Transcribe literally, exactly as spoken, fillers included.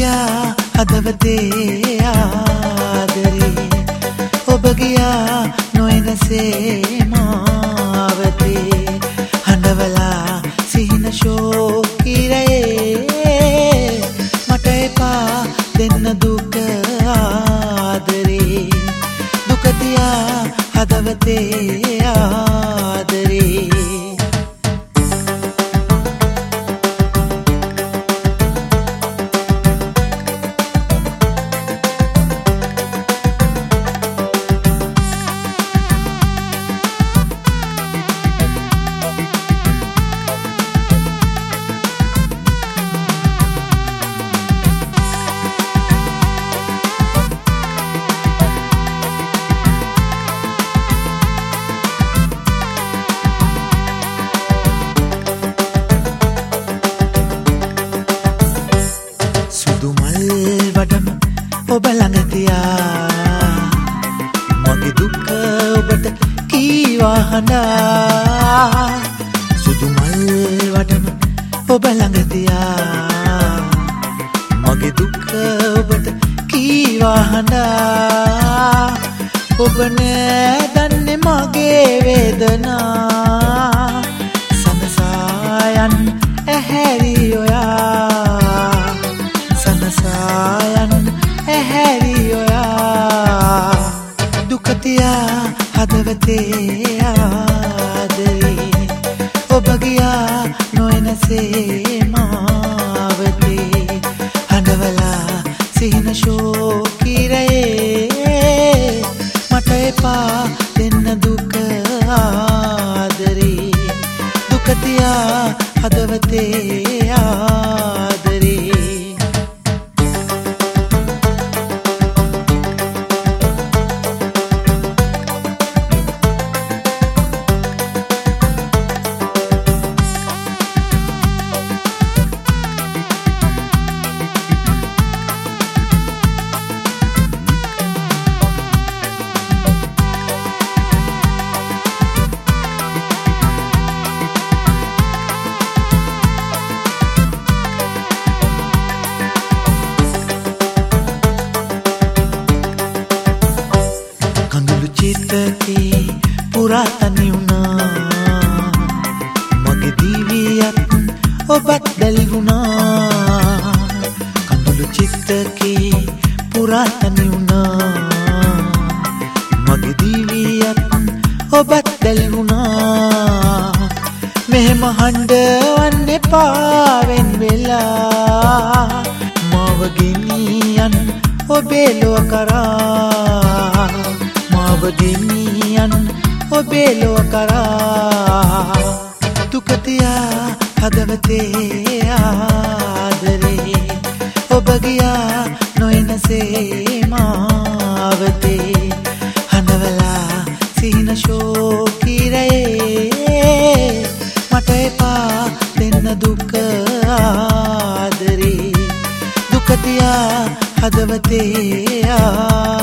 තියා හදවතේ ආදරේ ඔබ ගියා නොයනසේ මාවතේ හඬවලා සිහින ශෝකිරයේ මට එපා දෙන්න දුක ආදරේ දුක තියා හදවතේ ආදරේ ඔබ ළඟ තියා මගේ දුක ඔබට කීවා හඬා සුදු මල් වඩම ඔබ ළඟ තියා මගේ දුක ඔබට කීවා හඬා ඔබ නෑ දන්නේ මගේ වේදනා සනසායන් ඇහැරි ඔයා සනසායන් ඇහැරි ඔයා දුක තියා හදවතේ ආදරේ ඔබ ගියා නොයනසේ මාවතේ හඬවලා සිහින ශෝකිරයේ මට එපා දෙන්න දුක ආදරේ දුක තියා හදවතේ ආදරේ චිතකේ පුරාතනි වුණා මගේ දිවියත් ඔබත් දැලි වුණා කඳුළු චිතකේ පුරාතනි වුණා මගේ දිවියත් ඔබත් දැලි වුණා මෙහෙම හඬවන්න එපා වෙන් වෙලා මාව ගෙනියන් ඔබේ ලොව කරා ගෙනියන් ඔබේ ලොව කරා දුක තියා හදවතේ ආදරේ ඔබ ගියා නොයනසේ මාවතේ හඬවලා සිහින ශෝකිරයේ මට එපා දෙන්න දුක ආදරේ දුක තියා හදවතේ ආදරේ